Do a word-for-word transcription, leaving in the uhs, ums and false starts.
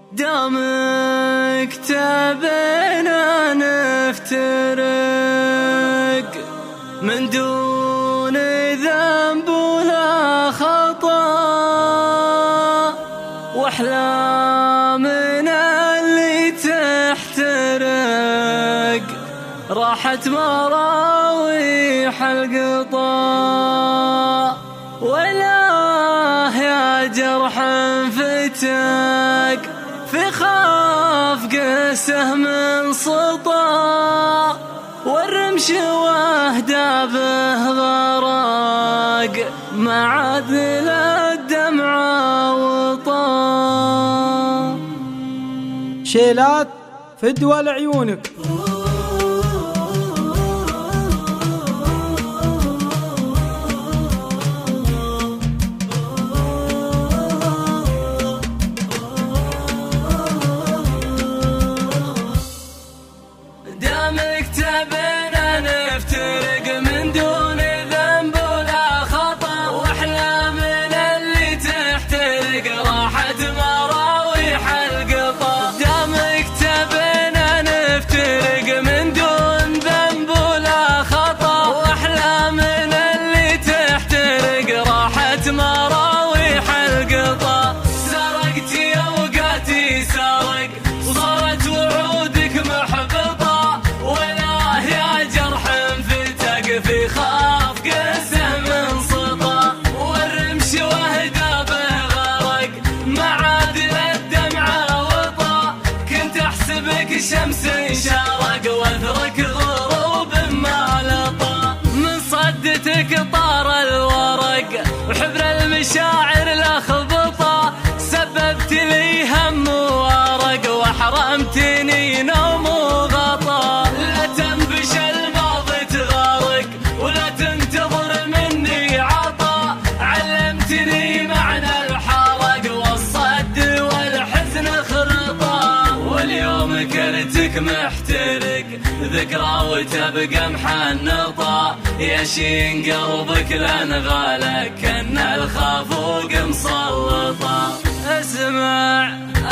دامك تبينا نفترق من دون ذنب ولا خطأ، واحلامنا اللي تحترق راحت مراويح القطا. ولا يا جرح فتك في خاف قسه من سطا، والرمش وهدى به غرق ما عاد للدمعة وطا. شيلات فدوى لعيونك. دامك تبينا نفترق من دون ذنب ولا خطأ، واحلامنا اللي تحترق راحت مراويح القطا. دامك تبينا نفترق من دون ذنب ولا خطأ، واحلامنا اللي تحترق راحت مراويح القطا. سرقتي اوقاتي سرق وصارت وعودك محبطة، في خاف قسه من سطا، والرمش وهدى به غرق ما عاد للدمعة وطا. كنت احسبك شمس شارق واثرك غروب ما لطا، من صدتك طار الورق وحبر المشاعر لخبطة. سببت لي هم وارق وحرمتني نوم وغطا. لا تنبش الماضي تغارق ولا تنتظر مني عطا، علمتني معنى الحرق والصد والحزن خرطا. واليوم كرتك محترق ذكرى وتبقى محنطة، يشين قلبك لانغالك كأن الخافوق مسلطة. اسمع